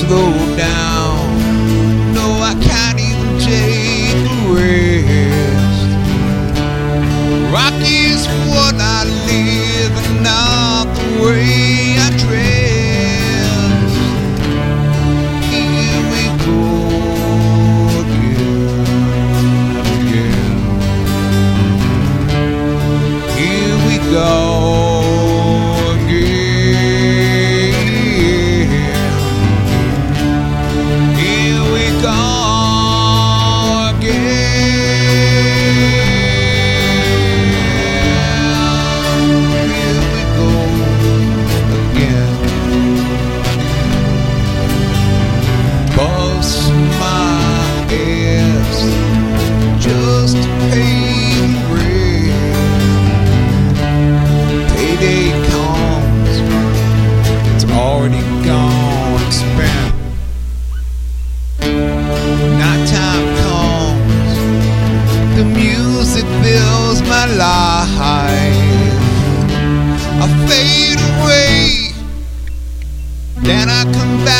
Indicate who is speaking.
Speaker 1: slow down. No, I can't even take a rest. Rock is what I live and not the way I dress. Here we go again. Here we go. Just to pay rent. Payday comes, it's already gone and spent. Nighttime comes, the music fills my life. I fade away, then I come back.